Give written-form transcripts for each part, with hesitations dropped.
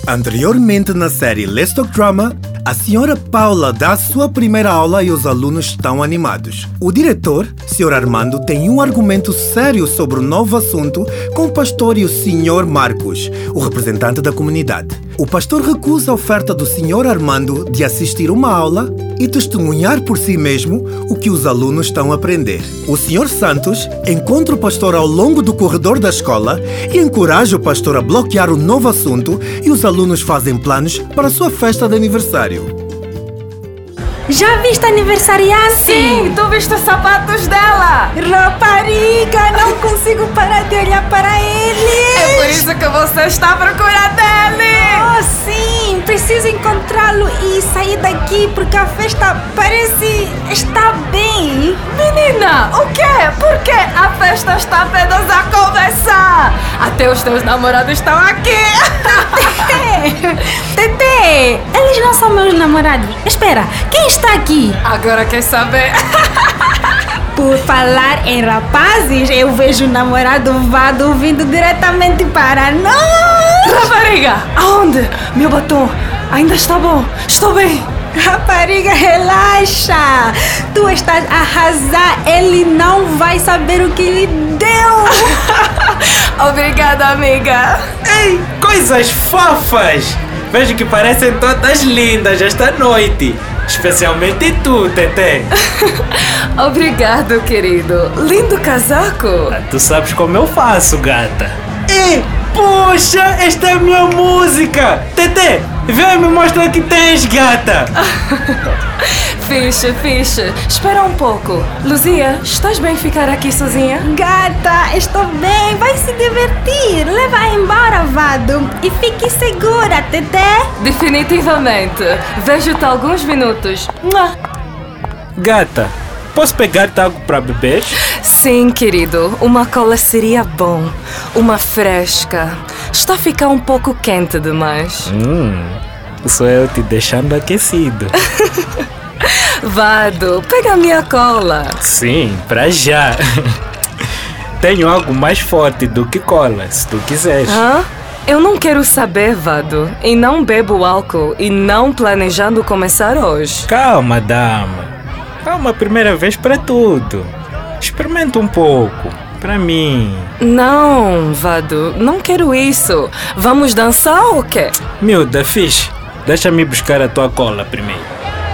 Anteriormente na série Let's Talk Drama, a senhora Paula dá sua primeira aula e os alunos estão animados. O diretor, Sr. Armando, tem um argumento sério sobre o novo assunto com o pastor e o Sr. Marcos, o representante da comunidade. O pastor recusa a oferta do Sr. Armando de assistir uma aula e testemunhar por si mesmo o que os alunos estão a aprender. O Sr. Santos encontra o pastor ao longo do corredor da escola e encoraja o pastor a bloquear o novo assunto e os alunos fazem planos para a sua festa de aniversário. Já viste a aniversariante? Sim, tu viste os sapatos dela? Rapariga, não consigo parar de olhar para eles. É por isso que você está à procura dele. Oh, sim, preciso encontrá-lo e sair daqui porque a festa parece estar bem. Menina, o quê? Por que a festa está apenas a começar? Até os teus namorados estão aqui. Tete, eles não são meus namorados. Espera, quem está aqui? Agora quer saber? Por falar em rapazes, eu vejo o namorado Vado vindo diretamente para nós. Rapariga, aonde? Meu batom ainda está bom. Estou bem. Rapariga, relaxa. Tu estás a arrasar. Ele não vai saber o que lhe deu. Obrigada, amiga. Ei, coisas fofas. Vejo que parecem todas lindas esta noite. Especialmente tu, Tete. Obrigado, querido. Lindo casaco. Tu sabes como eu faço, gata. Ei, poxa, esta é a minha música. Tete, vem me mostrar que tens, gata. Fixe. Espera um pouco. Luzia, estás bem ficar aqui sozinha? Gata, estou bem. Vai se divertir. Leva embora, Vado. E fique segura, Tete. Definitivamente. Vejo-te alguns minutos. Gata, posso pegar-te algo para beber? Sim, querido. Uma cola seria bom. Uma fresca. Está a ficar um pouco quente demais. Sou eu te deixando aquecido. Vado, pega a minha cola. Sim, pra já. Tenho algo mais forte do que cola, se tu quiseres. Hã? Eu não quero saber, Vado. E não bebo álcool e não planejando começar hoje. Calma, dama. Calma, primeira vez para tudo. Experimenta um pouco. Para mim. Não, Vado, não quero isso. Vamos dançar ou quê? Miúda, fixe. Deixa-me buscar a tua cola primeiro.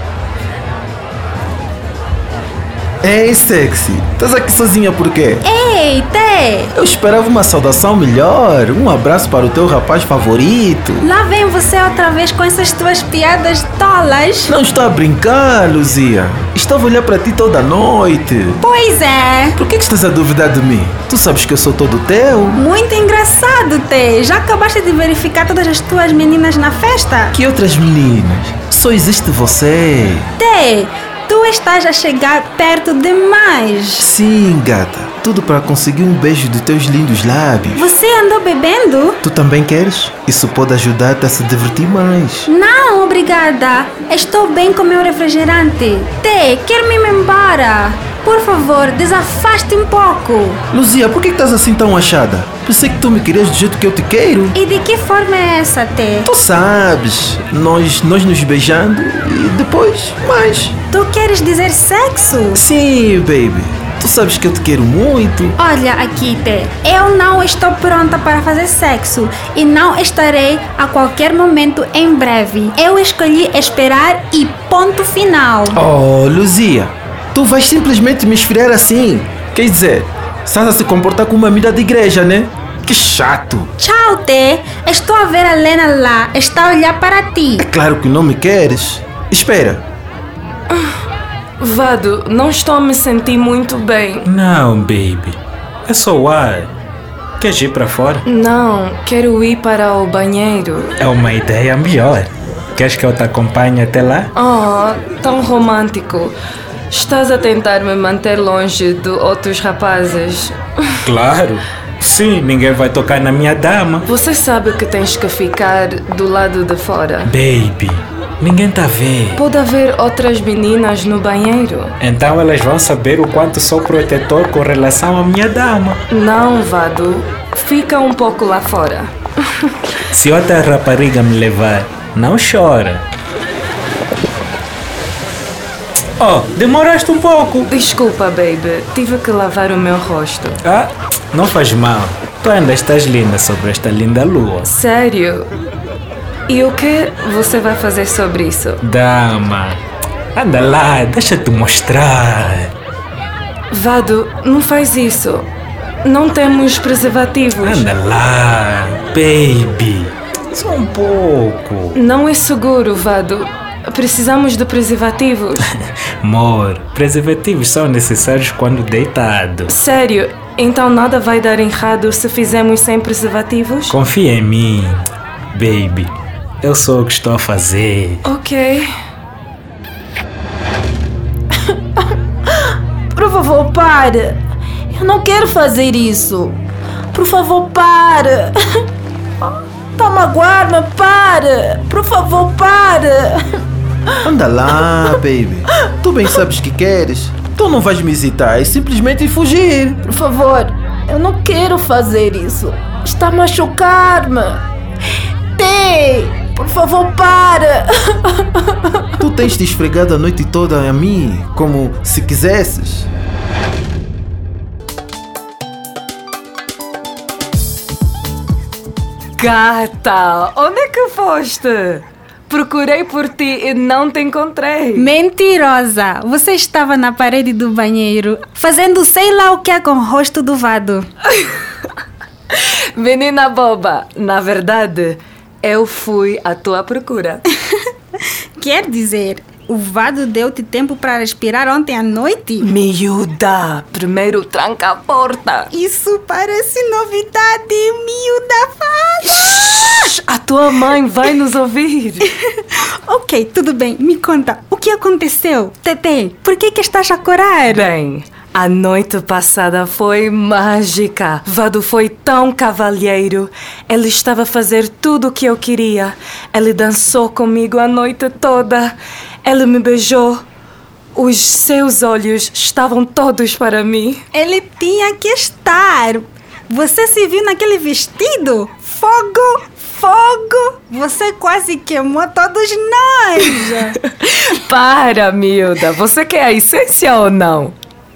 Ei, sexy, estás aqui sozinha por quê? Ei, Té. Eu esperava uma saudação melhor, um abraço para o teu rapaz favorito. Lá vem você outra vez com essas tuas piadas tolas. Não estou a brincar, Luzia. Estava a olhar para ti toda a noite. Pois é. Por que estás a duvidar de mim? Tu sabes que eu sou todo teu. Muito engraçado, Té. Já acabaste de verificar todas as tuas meninas na festa? Que outras meninas? Só existe você. Té, tu estás a chegar perto demais. Sim, gata. Tudo para conseguir um beijo de teus lindos lábios. Você andou bebendo? Tu também queres? Isso pode ajudar-te a se divertir mais. Não, obrigada. Estou bem com meu refrigerante. Té, quero-me ir embora. Por favor, desafaste um pouco. Luzia, por que estás assim tão achada? Pensei que tu me querias do jeito que eu te quero. E de que forma é essa, Té? Tu sabes, nós nos beijando e depois mais. Tu queres dizer sexo? Sim, baby. Tu sabes que eu te quero muito. Olha aqui, Té. Eu não estou pronta para fazer sexo e não estarei a qualquer momento em breve. Eu escolhi esperar e ponto final. Oh, Luzia, tu vais simplesmente me esfriar assim. Quer dizer, estás a se comportar como uma amiga de igreja, né? Que chato. Tchau, Té. Estou a ver a Lena lá. Está a olhar para ti. É claro que não me queres. Espera. Vado, não estou a me sentir muito bem. Não, baby. É só o ar. Queres ir para fora? Não, quero ir para o banheiro. É uma ideia melhor. Queres que eu te acompanhe até lá? Oh, tão romântico. Estás a tentar me manter longe de outros rapazes. Claro. Sim, ninguém vai tocar na minha dama. Você sabe que tens que ficar do lado de fora. Baby, ninguém tá a ver. Pode haver outras meninas no banheiro. Então elas vão saber o quanto sou protetor com relação à minha dama. Não, Vado. Fica um pouco lá fora. Se outra rapariga me levar, não chora. Oh, demoraste um pouco. Desculpa, baby. Tive que lavar o meu rosto. Ah, não faz mal. Tu ainda estás linda sobre esta linda lua. Sério? E o que você vai fazer sobre isso? Dama, anda lá, deixa-te mostrar. Vado, não faz isso. Não temos preservativos. Anda lá, baby. Só um pouco. Não é seguro, Vado. Precisamos de preservativos. Amor, preservativos são necessários quando deitado. Sério? Então nada vai dar errado se fizermos sem preservativos? Confia em mim, baby. Eu sou o que estou a fazer. Ok. Por favor, pare. Eu não quero fazer isso. Por favor, pare. Tá a magoar-me, pare. Por favor, pare. Anda lá, baby. Tu bem sabes que queres. Tu não vais me hesitar, é simplesmente fugir. Por favor, eu não quero fazer isso. Está a machucar-me. Por favor, para. Tu tens te esfregado a noite toda a mim, como se quisesses. Gata, onde é que foste? Procurei por ti e não te encontrei. Mentirosa! Você estava na parede do banheiro, fazendo sei lá o que é com o rosto do Vado. Menina boba, na verdade, eu fui à tua procura. Quer dizer, o Vado deu-te tempo para respirar ontem à noite? Miúda, primeiro tranca a porta. Isso parece novidade, miúda Vado! A tua mãe vai nos ouvir. Ok, tudo bem. Me conta, o que aconteceu? Tete, por que estás a chorar? Bem, a noite passada foi mágica. Vado foi tão cavalheiro. Ele estava a fazer tudo o que eu queria. Ele dançou comigo a noite toda. Ele me beijou. Os seus olhos estavam todos para mim. Ele tinha que estar. Você se viu naquele vestido? Fogo! Fogo! Você quase queimou todos nós! Para, miúda. Você quer a essência ou não?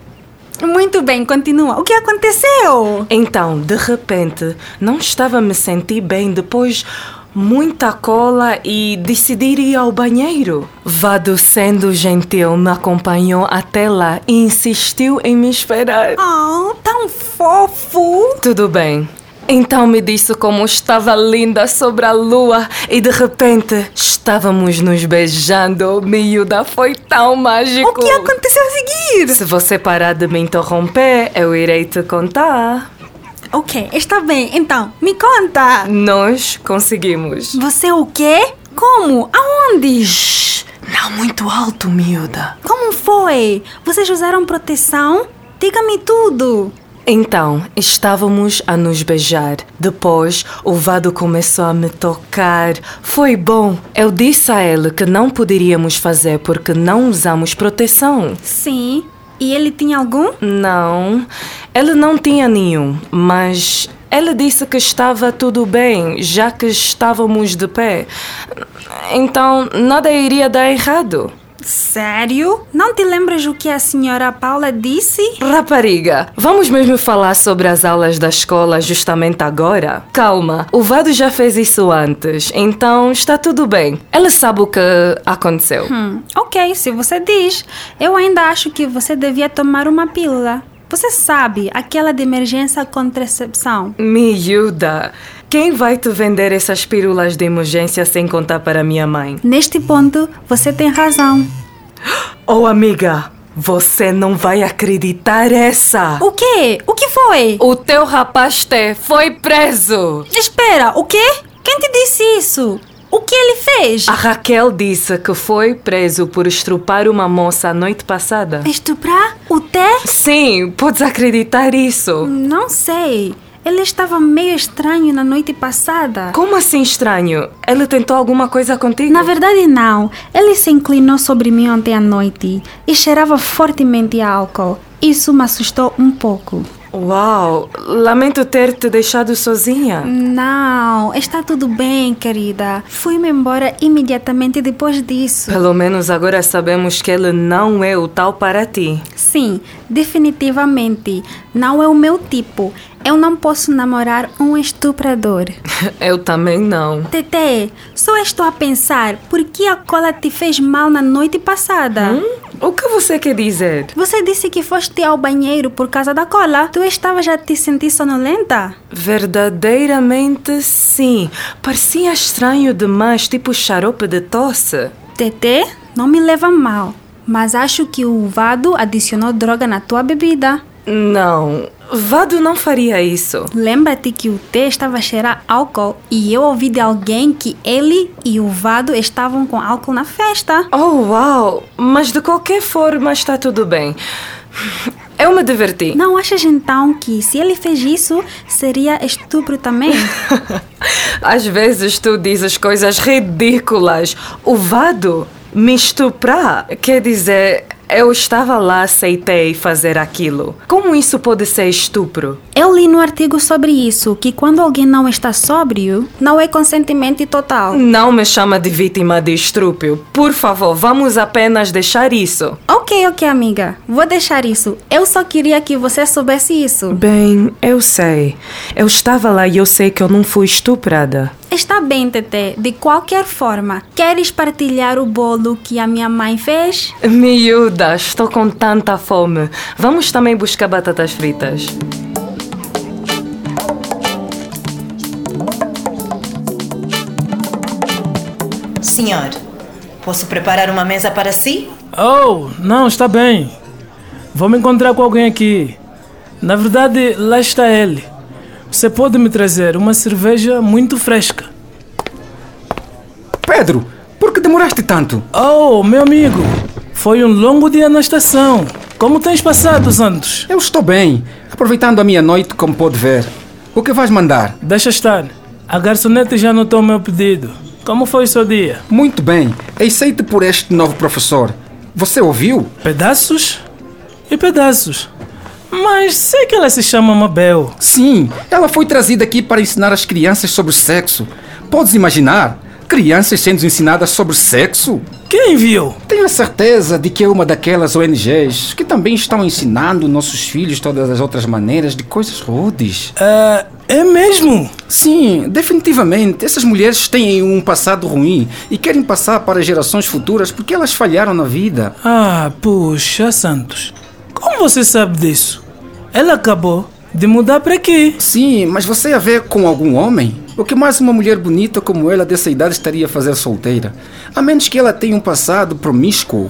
Muito bem, continua. O que aconteceu? Então, de repente, não estava a me sentir bem depois muita cola e decidi ir ao banheiro. Vado, sendo gentil, me acompanhou até lá e insistiu em me esperar. Oh, tão fofo! Tudo bem. Então me disse como estava linda sobre a lua e de repente estávamos nos beijando. Miúda, foi tão mágico. O que aconteceu a seguir? Se você parar de me interromper, eu irei te contar. Ok, está bem. Então, me conta. Nós conseguimos. Você o quê? Como? Aonde? Shhh, não muito alto, miúda. Como foi? Vocês usaram proteção? Diga-me tudo. Então, estávamos a nos beijar. Depois, o Vado começou a me tocar. Foi bom. Eu disse a ele que não poderíamos fazer porque não usamos proteção. Sim. E ele tinha algum? Não, ele não tinha nenhum, mas ele disse que estava tudo bem, já que estávamos de pé. Então, nada iria dar errado. Sério? Não te lembras o que a senhora Paula disse? Rapariga, vamos mesmo falar sobre as aulas da escola justamente agora? Calma, o Vado já fez isso antes, então está tudo bem. Ele sabe o que aconteceu. Ok, se você diz. Eu ainda acho que você devia tomar uma pílula. Você sabe, aquela de emergência contracepção. Miúda, quem vai te vender essas pílulas de emergência sem contar para minha mãe? Neste ponto, você tem razão. Oh, amiga, você não vai acreditar essa. O quê? O que foi? O teu rapaz T foi preso. Espera, o quê? Quem te disse isso? O que ele fez? A Raquel disse que foi preso por estrupar uma moça a noite passada. Estuprar? O Té? Sim, podes acreditar isso? Não sei. Ele estava meio estranho na noite passada. Como assim estranho? Ele tentou alguma coisa contigo? Na verdade, não. Ele se inclinou sobre mim ontem à noite e cheirava fortemente a álcool. Isso me assustou um pouco. Uau, lamento ter te deixado sozinha. Não, está tudo bem, querida. Fui-me embora imediatamente depois disso. Pelo menos agora sabemos que ele não é o tal para ti. Sim, definitivamente. Não é o meu tipo. Eu não posso namorar um estuprador. Eu também não. Tete, só estou a pensar por que a cola te fez mal na noite passada. O que você quer dizer? Você disse que foste ao banheiro por causa da cola. Tu estavas a te sentir sonolenta? Verdadeiramente sim. Parecia estranho demais, tipo xarope de tosse. Tete, não me leva mal, mas acho que o Vado adicionou droga na tua bebida. Não, Vado não faria isso. Lembra-te que o T estava a cheirar álcool e eu ouvi de alguém que ele e o Vado estavam com álcool na festa. Oh, uau! Mas de qualquer forma está tudo bem. Eu me diverti. Não achas então que se ele fez isso, seria estupro também? Às vezes tu dizes coisas ridículas. O Vado me estuprar? Quer dizer, eu estava lá, aceitei fazer aquilo. Como isso pode ser estupro? Eu li no artigo sobre isso, que quando alguém não está sóbrio, não é consentimento total. Não me chama de vítima de estupro. Por favor, vamos apenas deixar isso. Ok, amiga. Vou deixar isso. Eu só queria que você soubesse isso. Bem, eu sei. Eu estava lá e eu sei que eu não fui estuprada. Está bem, Tete. De qualquer forma, queres partilhar o bolo que a minha mãe fez? Miúda, estou com tanta fome. Vamos também buscar batatas fritas. Senhor, posso preparar uma mesa para si? Oh, não, está bem. Vou me encontrar com alguém aqui. Na verdade, lá está ele. Você pode me trazer uma cerveja muito fresca. Pedro, por que demoraste tanto? Oh, meu amigo, foi um longo dia na estação. Como tens passado, Santos? Eu estou bem, aproveitando a minha noite, como pode ver. O que vais mandar? Deixa estar. A garçonete já anotou o meu pedido. Como foi o seu dia? Muito bem, exceto por este novo professor. Você ouviu? Pedaços e pedaços. Mas sei que ela se chama Mabel. Sim, ela foi trazida aqui para ensinar as crianças sobre sexo. Podes imaginar? Crianças sendo ensinadas sobre sexo? Quem viu? Tenho a certeza de que é uma daquelas ONGs que também estão ensinando nossos filhos todas as outras maneiras de coisas rudes. É mesmo? Sim, definitivamente. Essas mulheres têm um passado ruim e querem passar para gerações futuras porque elas falharam na vida. Ah, puxa, Santos. Como você sabe disso? Ela acabou de mudar para aqui. Sim, mas você ia ver com algum homem? O que mais uma mulher bonita como ela dessa idade estaria a fazer solteira? A menos que ela tenha um passado promíscuo.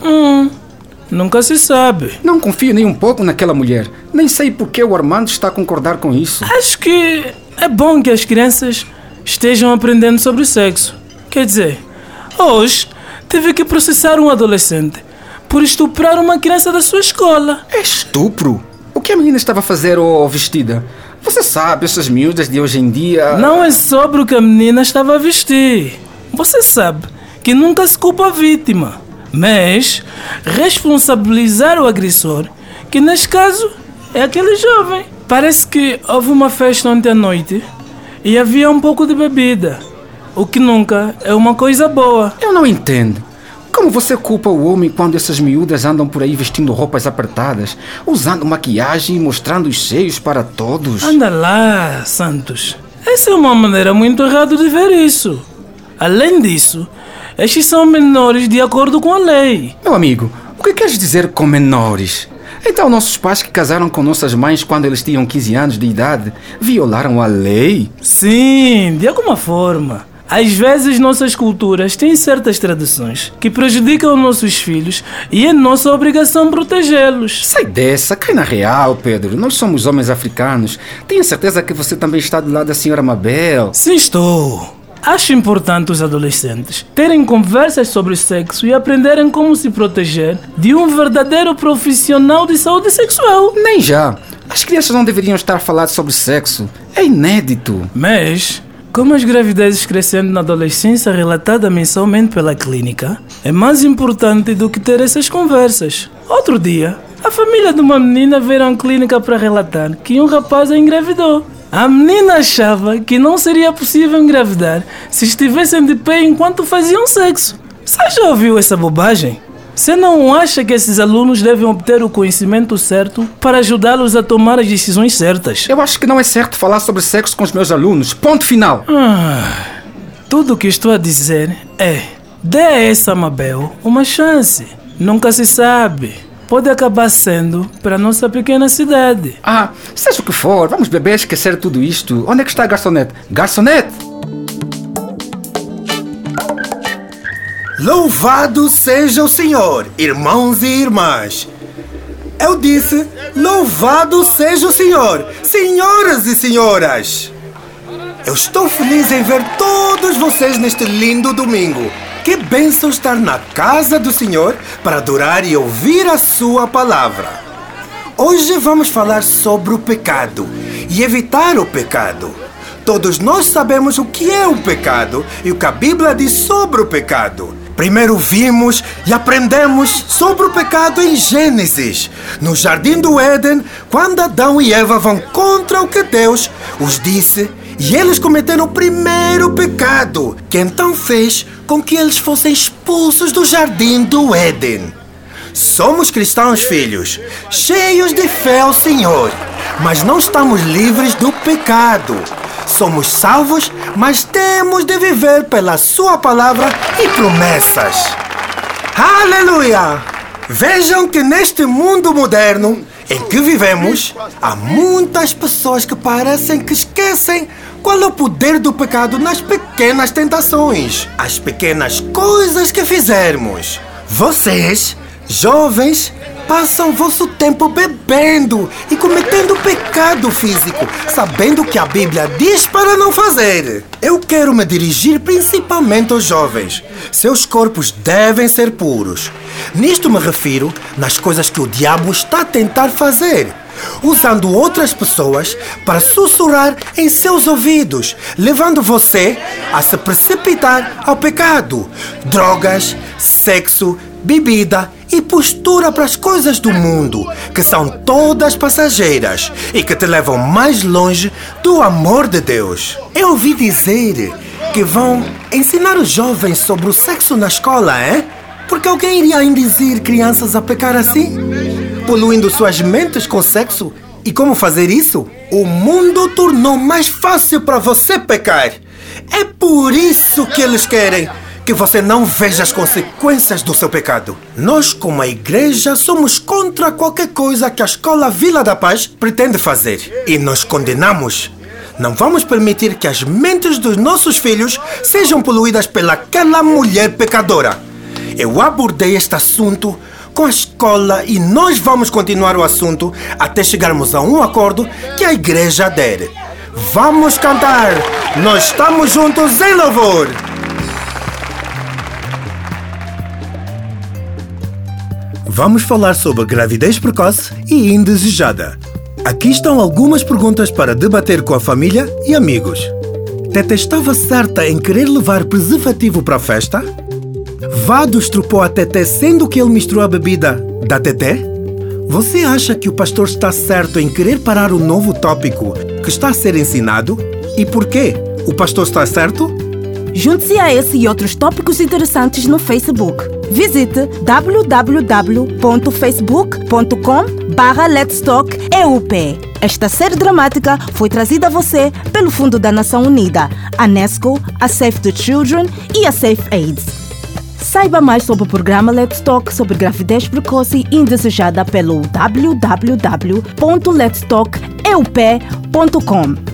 Nunca se sabe. Não confio nem um pouco naquela mulher. Nem sei por que o Armando está a concordar com isso. Acho que é bom que as crianças estejam aprendendo sobre sexo. Quer dizer, hoje tive que processar um adolescente por estuprar uma criança da sua escola. É estupro? O que a menina estava a fazer ou vestida? Você sabe, essas miúdas de hoje em dia... Não é sobre o que a menina estava a vestir. Você sabe que nunca se culpa a vítima, mas responsabilizar o agressor, que neste caso é aquele jovem. Parece que houve uma festa ontem à noite e havia um pouco de bebida, o que nunca é uma coisa boa. Eu não entendo. Como você culpa o homem quando essas miúdas andam por aí vestindo roupas apertadas, usando maquiagem e mostrando os seios para todos? Anda lá, Santos. Essa é uma maneira muito errada de ver isso. Além disso, estes são menores de acordo com a lei. Meu amigo, o que queres dizer com menores? Então nossos pais que casaram com nossas mães quando eles tinham 15 anos de idade violaram a lei? Sim, de alguma forma. Às vezes nossas culturas têm certas tradições que prejudicam nossos filhos e é nossa obrigação protegê-los. Sai dessa, cai na real, Pedro. Nós somos homens africanos. Tenho certeza que você também está do lado da senhora Mabel. Sim, estou. Acho importante os adolescentes terem conversas sobre sexo e aprenderem como se proteger de um verdadeiro profissional de saúde sexual. Nem já. As crianças não deveriam estar a falar sobre sexo. É inédito. Mas, como as gravidezes crescendo na adolescência relatada mensalmente pela clínica, é mais importante do que ter essas conversas. Outro dia, A família de uma menina veio à clínica para relatar que um rapaz a engravidou. A menina achava que não seria possível engravidar se estivessem de pé enquanto faziam sexo. Você já ouviu essa bobagem? Você não acha que esses alunos devem obter o conhecimento certo para ajudá-los a tomar as decisões certas? Eu acho que não é certo falar sobre sexo com os meus alunos. Ponto final. Tudo o que estou a dizer é: dê a essa Mabel uma chance. Nunca se sabe. Pode acabar sendo para a nossa pequena cidade. Seja o que for, vamos beber e esquecer tudo isto. Onde é que está a garçonete? Garçonete! Louvado seja o Senhor, irmãos e irmãs. Eu disse, louvado seja o Senhor, senhoras e senhoras. Eu estou feliz em ver todos vocês neste lindo domingo. Que bênção estar na casa do Senhor para adorar e ouvir a sua palavra. Hoje vamos falar sobre o pecado e evitar o pecado. Todos nós sabemos o que é o pecado e o que a Bíblia diz sobre o pecado. Primeiro vimos e aprendemos sobre o pecado em Gênesis, no Jardim do Éden, quando Adão e Eva vão contra o que Deus os disse, e eles cometeram o primeiro pecado, que então fez com que eles fossem expulsos do Jardim do Éden. Somos cristãos, filhos, cheios de fé ao Senhor, mas não estamos livres do pecado. Somos salvos, mas temos de viver pela sua palavra e promessas. Aleluia! Vejam que neste mundo moderno em que vivemos, há muitas pessoas que parecem que esquecem qual é o poder do pecado nas pequenas tentações, as pequenas coisas que fizermos. Vocês, jovens, passam vosso tempo bebendo e cometendo pecado físico, sabendo que a Bíblia diz para não fazer. Eu quero me dirigir principalmente aos jovens. Seus corpos devem ser puros. Nisto me refiro nas coisas que o diabo está a tentar fazer, usando outras pessoas para sussurrar em seus ouvidos, levando você a se precipitar ao pecado. Drogas, sexo, bebida e postura para as coisas do mundo, que são todas passageiras e que te levam mais longe do amor de Deus. Eu ouvi dizer que vão ensinar os jovens sobre o sexo na escola, hein? Porque alguém iria induzir crianças a pecar assim? Poluindo suas mentes com sexo? E como fazer isso? O mundo tornou mais fácil para você pecar. É por isso que eles querem que você não veja as consequências do seu pecado. Nós, como a igreja, somos contra qualquer coisa que a Escola Vila da Paz pretende fazer. E nós condenamos. Não vamos permitir que as mentes dos nossos filhos sejam poluídas pelaquela mulher pecadora. Eu abordei este assunto com a escola e nós vamos continuar o assunto até chegarmos a um acordo que a igreja der. Vamos cantar! Nós estamos juntos em louvor! Vamos falar sobre gravidez precoce e indesejada. Aqui estão algumas perguntas para debater com a família e amigos. Tete estava certa em querer levar preservativo para a festa? Vado estrupou a Tete sendo que ele misturou a bebida da Tete? Você acha que o pastor está certo em querer parar o novo tópico que está a ser ensinado? E por quê? O pastor está certo? Junte-se a esse e outros tópicos interessantes no Facebook. Visite www.facebook.com/letstalkeup. Esta série dramática foi trazida a você pelo Fundo da Nação Unida, a Nesco, a Save the Children e a Safe AIDS. Saiba mais sobre o programa Let's Talk sobre gravidez precoce e indesejada pelo www.letstalkeup.com.